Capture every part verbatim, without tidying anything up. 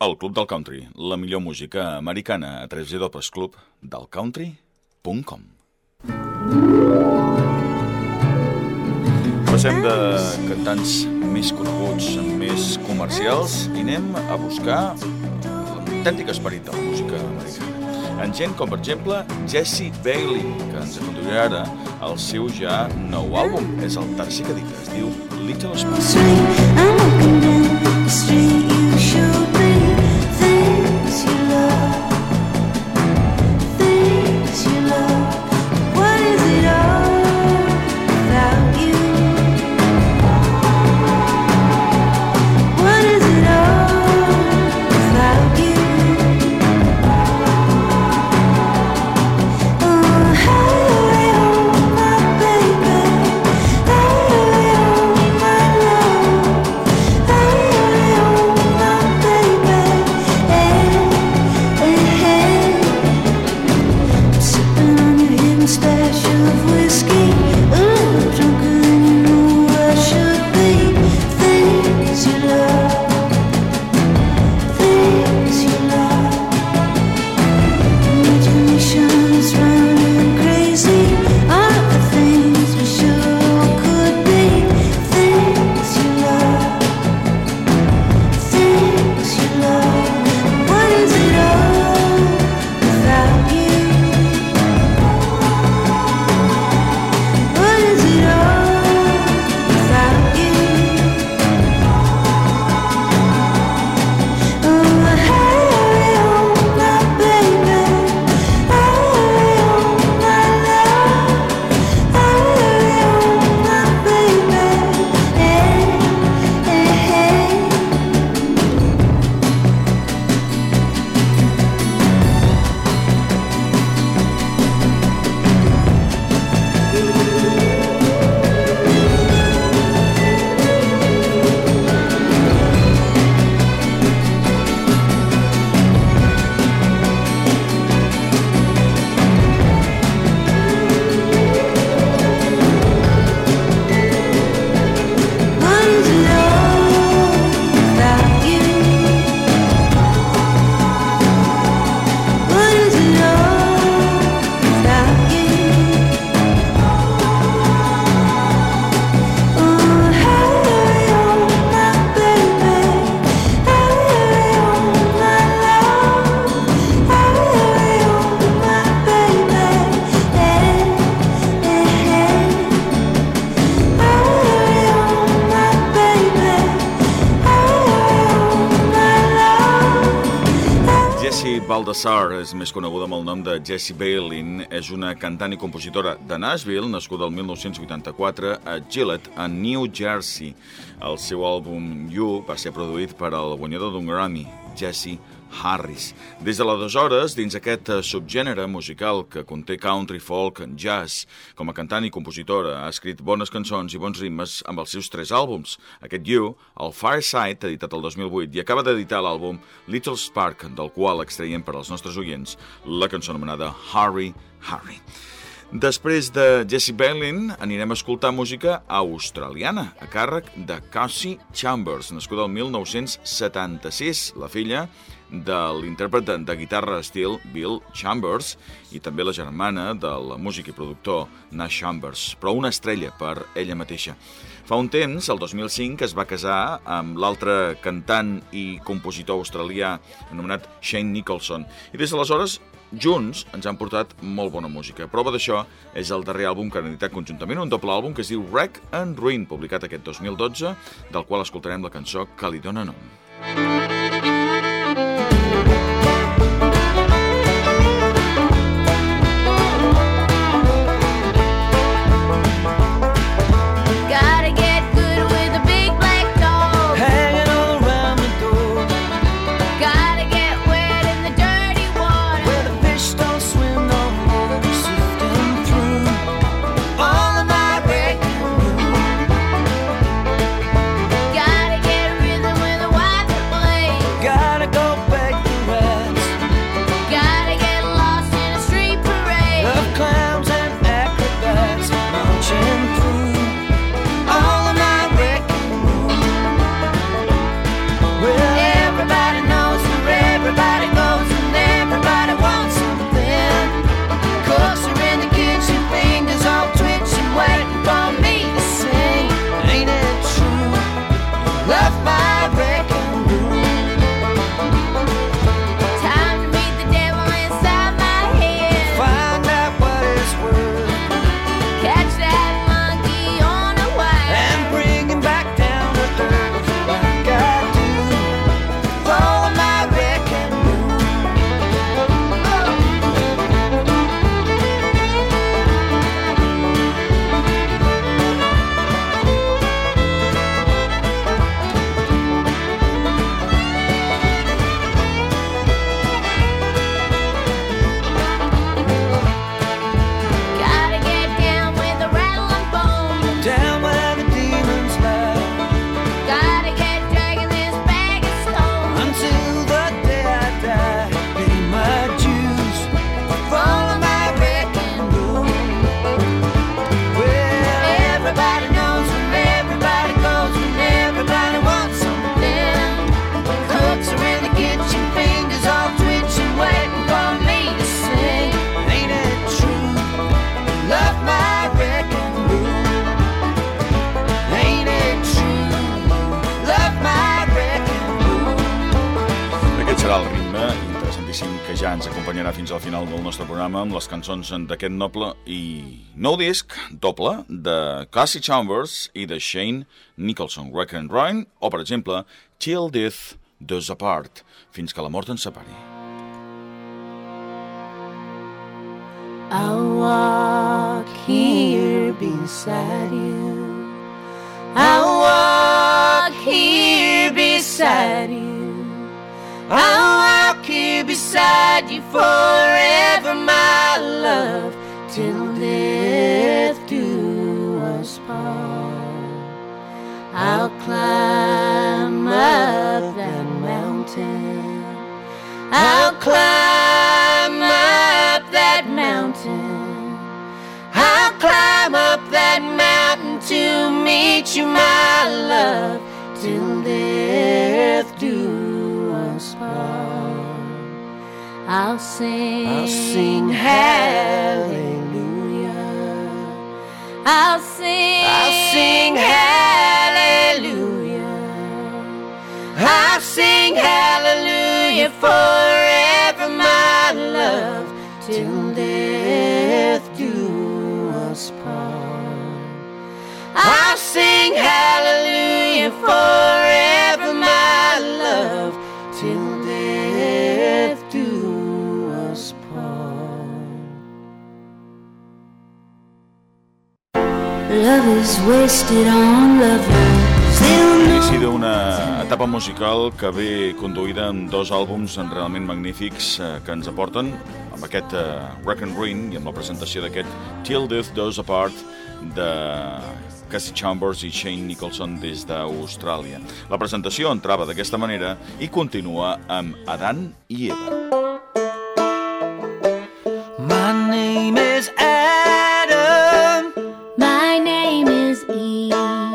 El Club del Country, la millor música americana a w w w punt club del country punt com. Passem de cantants més coneguts, més comercials, i anem a buscar l'autèntic esperit de la música americana. En gent com, per exemple, Jesse Bailey, que ens conduirà ara el seu ja nou àlbum. És el tercer que edita, es diu Little Space. Baldassar és més coneguda amb el nom de Jessie Bailey. És una cantant i compositora de Nashville, nascuda el mil nou-cents vuitanta-quatre a Gillette, a New Jersey. El seu àlbum You va ser produït per al guanyador d'un Grammy, Jesse Harris. Des d'aleshores, dins aquest subgènere musical que conté country, folk, jazz, com a cantant i compositora, ha escrit bones cançons i bons ritmes amb els seus tres àlbums. Aquest You, el Fireside, editat el dos mil vuit, i acaba d'editar l'àlbum Little Spark, del qual extraiem per als nostres oients la cançó anomenada Hurry, Hurry. Després de Jessie Bailey, anirem a escoltar música australiana, a càrrec de Cassie Chambers, nascuda el mil nou-cents setanta-sis, la filla de l'intèrpret de guitarra estil Bill Chambers i també la germana del músic i productor Nash Chambers, però una estrella per ella mateixa. Fa un temps, el dos mil cinc, es va casar amb l'altre cantant i compositor australià anomenat Shane Nicholson, i des d'aleshores junts ens han portat molt bona música. Prova d'això és el darrer àlbum que han editat conjuntament, un doble àlbum que es diu Wreck and Ruin, publicat aquest dos mil dotze, del qual escoltarem la cançó que li dóna nom. Gotta get rhythm with a wife that plays. quedarà el ritme interessantíssim que ja ens acompanyarà fins al final del nostre programa amb les cançons d'aquest noble i nou disc doble de Cassie Chambers i de Shane Nicholson, Wreck and Rhyme, o per exemple Till Death Do Us Apart, fins que la mort ens separi. I'll walk here beside you. I'll walk here beside you. I'll walk here beside you forever, my love, till death do us part. I'll climb up that mountain. I'll climb up that mountain. I'll climb up that mountain to meet you, my love, till death do us part. I'll sing, I'll sing hallelujah. I'll sing, I'll sing hallelujah. I'll sing hallelujah forever, my love, till death do us part. I'll sing hallelujah forever, my love, till death do us part. Love is wasted on lovers. Inici d'una etapa musical que ve conduïda amb dos àlbums realment magnífics eh, que ens aporten amb aquest eh, Wreck and Ruin i amb la presentació d'aquest Till Death Do Us Apart de Cassie Chambers i Shane Nicholson des d'Austràlia. La presentació entrava d'aquesta manera i continua amb Adán i Eva. My name is Adam. My name is Eve.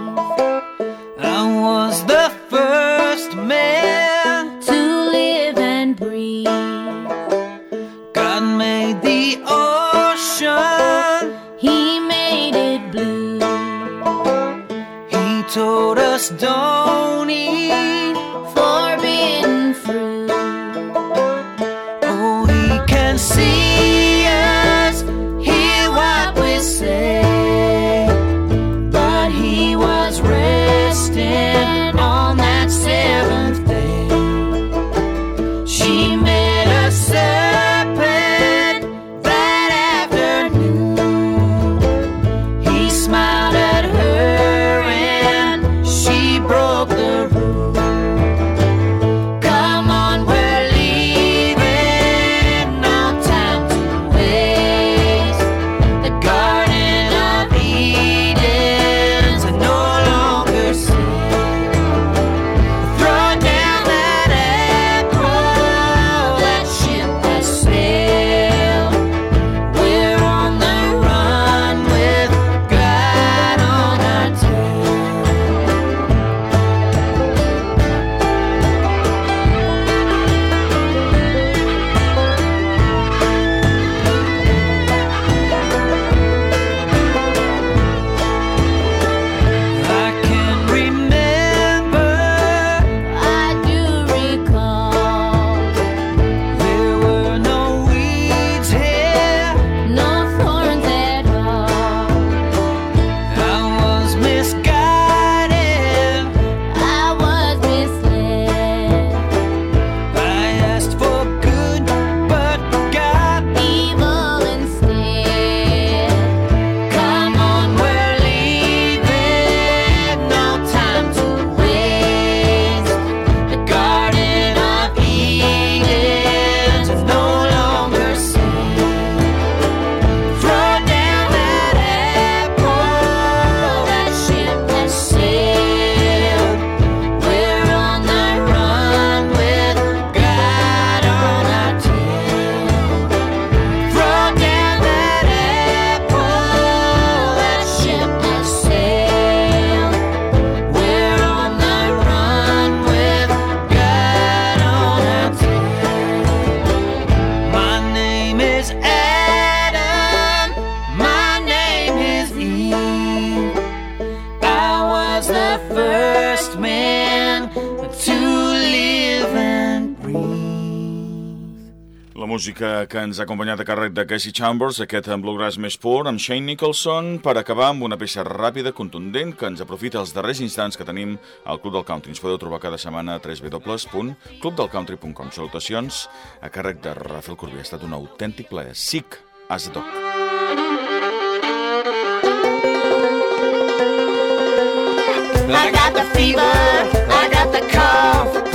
I was the first man to live and breathe. God made the ocean. He made it blue. He told us don't eat forbidden fruit. La música que ens ha acompanyat a càrrec de Casey Chambers, aquest bluegrass més pur, amb Shane Nicholson, per acabar amb una peça ràpida, contundent, que ens aprofita els darrers instants que tenim al Club del Country. Ens podeu trobar cada setmana a w w w punt club del country punt com. Salutacions a càrrec de Rafael Corbí. Ha estat un autèntic plaer. Sick as a dog. I got the fever, I got the cough,